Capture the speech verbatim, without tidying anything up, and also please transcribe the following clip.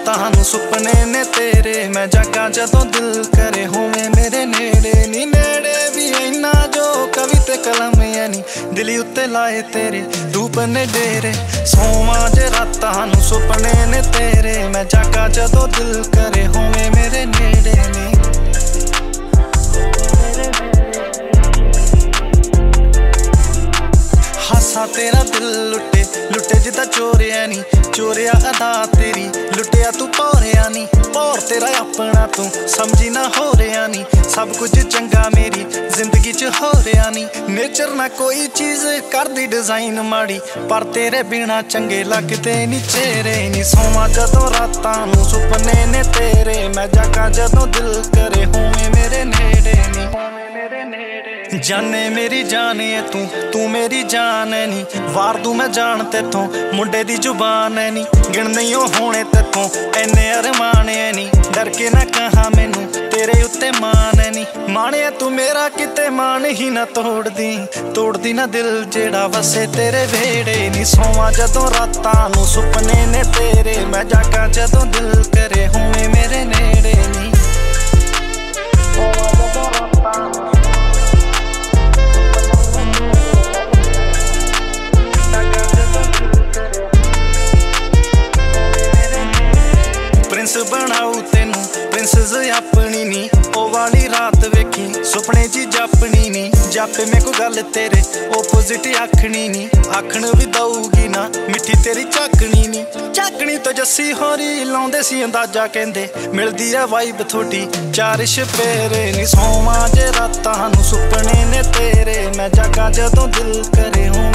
रातां नूं सुपने ने तेरे, मैं जागा जदों दिल करे होवे मेरे नेड़े नी। नेड़े भी इन्ना जो कविते कलम है नी, दिली उत्ते लाए तेरे रूप ने डेरे। सोवां जे रातां नूं सुपने ने तेरे, मैं जागा जदों दिल करे होवे मेरे नेड़े नी। हासा तेरा दिल लुटे लुटे जिदा चोरिया नी, चोरिया अदा तेरी लुटिया तू भौरिया नी। भौर तेरा अपना तू समझी ना हो रहा नी, सब कुछ चंगा मेरी जिंदगी च हो रहा नी। नेचर ना कोई चीज कर दी डिजाइन माड़ी, पर तेरे बिना चंगे लगदे नी चेहरे नी। सोवां जदों रातां नूं सुपने ने तेरे, मैं जागा जदों दिल करे होवे मेरे नेड़े नी। जाने मेरी जान है तू, तू मेरी जान है नी। वार दूं मैं जान तेथों, मुंडे दी जुबान है नी। गिण नहीं होने तेथों इन्ने अरमान है नी, डर के ना कहा मैनू तेरे उत्ते मान है नी। माणिया तू मेरा किते मान ही ना तोड़ दी, तोड़ दी ना दिल जेड़ा वसे तेरे वेड़े नी। सोवां जदों रातां नूं सुपने ने तेरे, मैं जागा जदों दिल करे होवे मेरे नेड़े नी। प्रिंस बनाऊ तेनू प्रिंसेस अपनी नी, ओ वाली रात वेखी सुपने ची जापनी नी। जापे मैं को गल तेरे ओपोजिट आखनी नी, आखन भी दऊगी ना मिठी तेरी झाकनी नी। झाकनी तो जस्सी होरी लाउंदे सी अंदाजा कहंदे, मिलदी है वाइब थोड़ी चार छपेरे नी। सोवां जे रातां नूं सुपने ने तेरे, मैं जागा जदों दिल करे हों